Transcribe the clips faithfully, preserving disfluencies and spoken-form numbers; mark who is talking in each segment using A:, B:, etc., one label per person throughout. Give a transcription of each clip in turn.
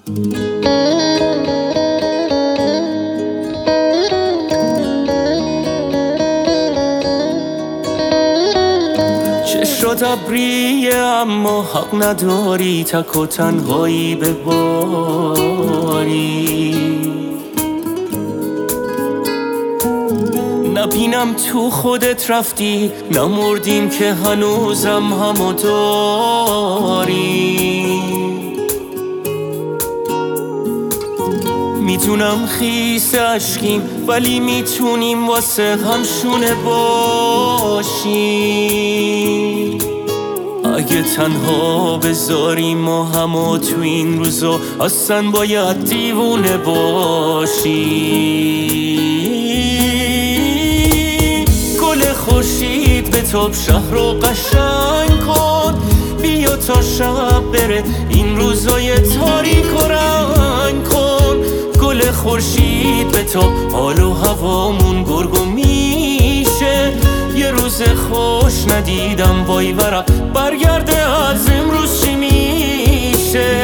A: چشات ابریه اما حق نداری تک و تنهایی بباری. نبینم تو خودت رفتی، نمردیم که هنوزم همو داری. میتونم خیس عشقیم ولی میتونیم واسه همشونه باشیم. اگه تنها بذاریم ما همو تو این روزا اصلا باید دیوونه باشیم. گل خورشید به تاب شهر رو قشنگ کن، بیا تا شب بره این روزای تاریک و رنگ کن. گل خورشید به تاب حال و هوامون گرگ و میشه. یه روز خوش ندیدم وای ورق برگرده از امروز چی میشه.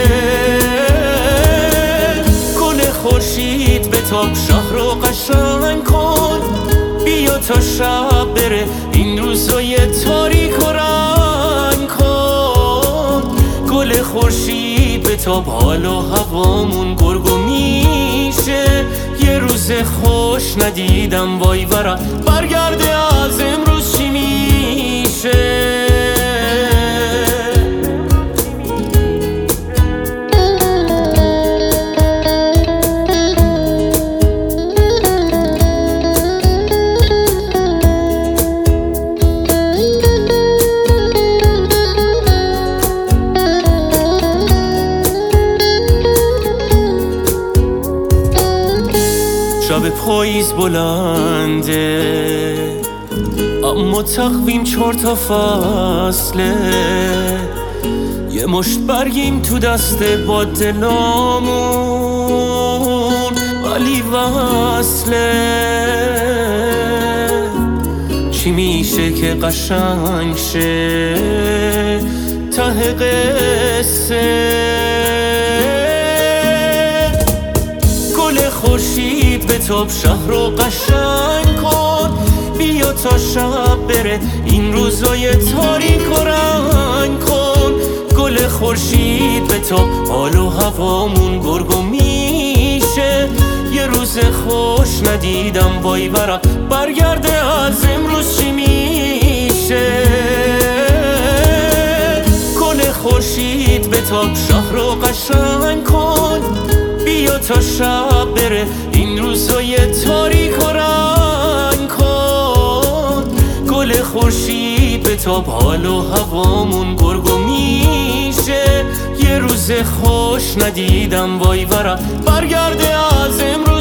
A: گل خورشید به تاب شهر رو قشنگ کن، بیا تا شب بره این روزای تاریک و رنگ کن. گل خورشید به تاب حال و هوامون گرگ و میشه. یه روز خوش ندیدم وای ورق برگرده از امروز چی میشه. شب پاییز بلنده اما تقویم چهار تا فصله. یه مشت برگیم تو دست با دلامون ولی وصله. چی میشه که قشنگ شه ته قصه. گل خورشید به تاب شهر رو قشنگ کن، بیا تا شب بره این روزای تاریک و رنگ کن. گل خورشید به تاب حال و هوامون گرگ و میشه. یه روز خوش ندیدم وای ورق برگرده از امروز چی میشه. گل خورشید به تاب شهر رو قشنگ کن، بیا تا شب بره این روزای تاریک و رنگ کن. گل خورشید به تاب حال و هوامون گرگ و میشه. یه روز خوش ندیدم وای ورق برگرده از امروز